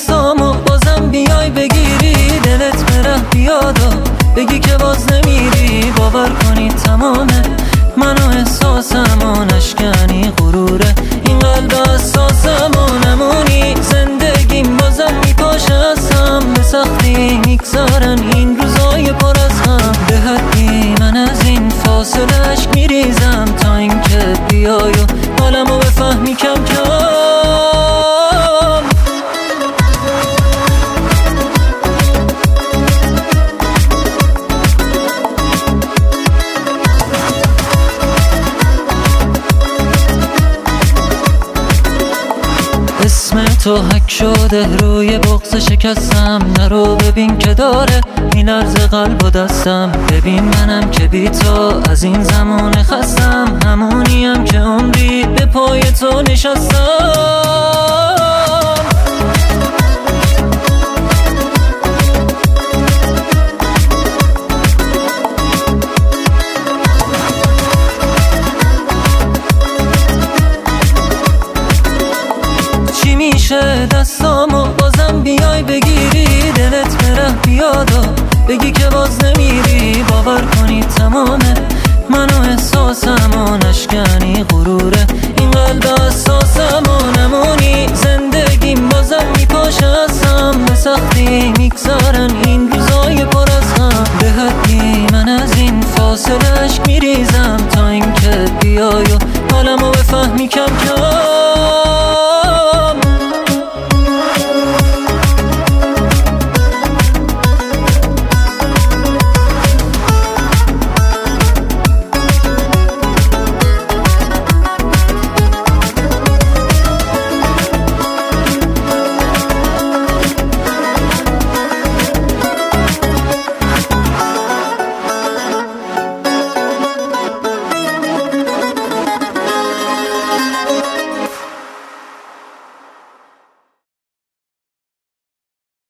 دستامو بازم بیای بگیری، دلت بره بیادا بگی که باز نمیری. باور کنی تمامه منو احساسمو نشکنی غروره این قلب اساسمو نمونی. زندگیم بازم میپاشه ازم، به سختی میگذارن این روزای پر از غم. به حدی من از این فاصله اشک میریزم تا اینکه بیای و حالمو بفهمی کم کم. اسم تو حک شده روی بغض شکستم، نرو ببین که داره این عرض قلب و دستم. ببین منم که بی تو از این زمان خستم، همونیم که عمری به پای تو نشستم. میشه دستامو بازم بیای بگیری، دلت بره بیادا بگی که باز نمیری. باور کنی تمامه منو احساسمو نشکنی غروره این قلب اساسمو نمونی. زندگیم بازم میپاشه ازم، به سختی میگذارن این روزای پر از غم. به حدی من از این فاصله اشک میریزم تا اینکه بیای و حالمو بفهمی کم کم.